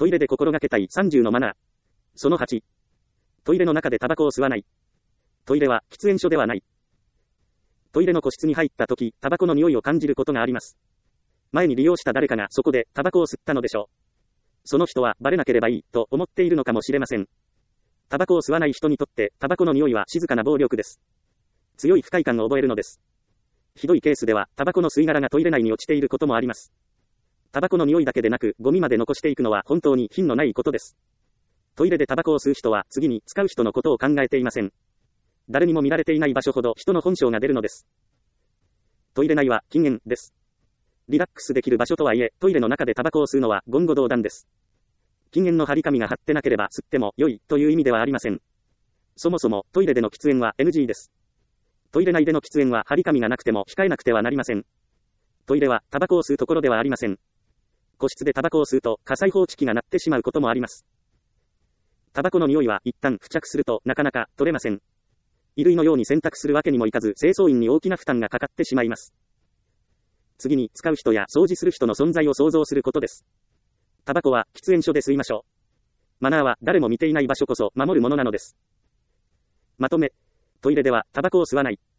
トイレで心がけたい30のマナー。その8。トイレの中でタバコを吸わない。トイレは喫煙所ではない。トイレの個室に入った時、タバコの匂いを感じることがあります。前に利用した誰かがそこでタバコを吸ったのでしょう。その人はバレなければいいと思っているのかもしれません。タバコを吸わない人にとってタバコの匂いは静かな暴力です。強い不快感を覚えるのです。ひどいケースではタバコの吸い殻がトイレ内に落ちていることもあります。タバコの匂いだけでなくゴミまで残していくのは本当に品のないことです。トイレでタバコを吸う人は次に使う人のことを考えていません。誰にも見られていない場所ほど人の本性が出るのです。トイレ内は禁煙です。リラックスできる場所とはいえ、トイレの中でタバコを吸うのは言語道断です。禁煙の張り紙が貼ってなければ吸っても良いという意味ではありません。そもそもトイレでの喫煙は NG です。トイレ内での喫煙は張り紙がなくても控えなくてはなりません。トイレはタバコを吸うところではありません。個室でタバコを吸うと火災報知器が鳴ってしまうこともあります。タバコの匂いは一旦付着するとなかなか取れません。衣類のように洗濯するわけにもいかず清掃員に大きな負担がかかってしまいます。次に使う人や掃除する人の存在を想像することです。タバコは喫煙所で吸いましょう。マナーは誰も見ていない場所こそ守るものなのです。まとめ、トイレではタバコを吸わない。